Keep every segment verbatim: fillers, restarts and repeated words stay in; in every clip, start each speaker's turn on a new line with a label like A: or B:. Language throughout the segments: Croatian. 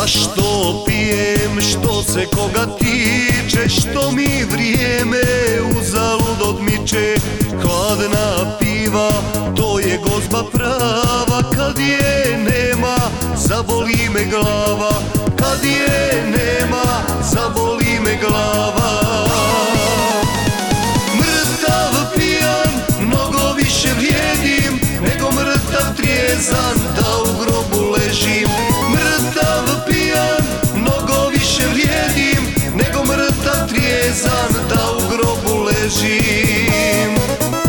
A: A što pijem, što se koga tiče, što mi vrijeme uzalud odmiče. Hladna piva, to je gozba prava, kad je nema, zaboli me glava. Kad je nema, zaboli me glava. Mrtav pijan, mnogo više vrijedim nego mrtav trijezan, da u grobu ležim. Mrtav pijan, mnogo više vrijedim nego mrtav trijezan, da u grobu ležim.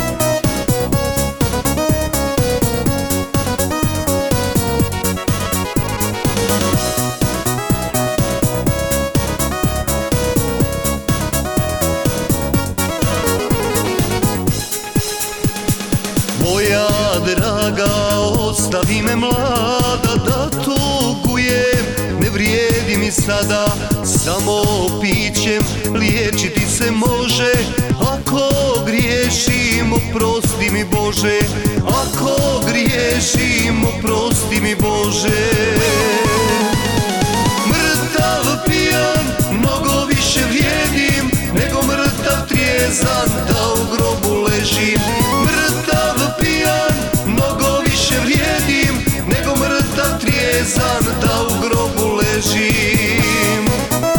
A: Moja draga, ostavi me mlada, da tugujem, ne vrijedi mi sada. Samo pićem liječiti se može, ako griješim, oprosti mi Bože. Ako griješim, oprosti mi Bože. Mrtav pijan, mnogo više vrijedim nego mrtav trijezan, da u grobu ležim. Mrtav pijan, mnogo više vrijedim nego mrtav trijezan, da u grobu ležim.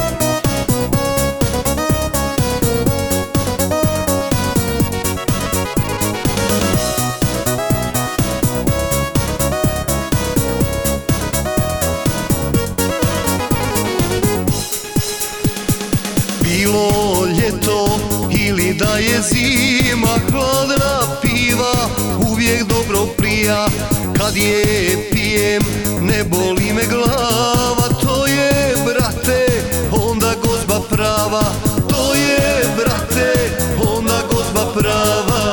A: Bilo ljeto ili da je zima, hladna piva uvijek dobro prija. Kad je pijem, ne boli me glava, to je, brate, onda gozba prava. To je, brate, onda gozba prava.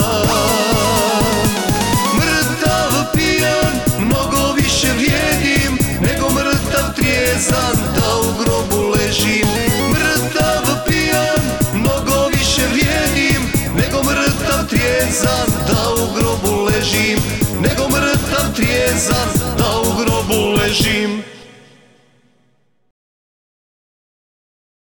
A: Mrtav pijan, mnogo više vrijedim nego mrtav trijezan, da u grobu ležim. Mrtav pijan, mnogo više vrijedim nego mrtav trijezan, da u grobu ležim. Nego mrtav trijezan, da u grobu ležim.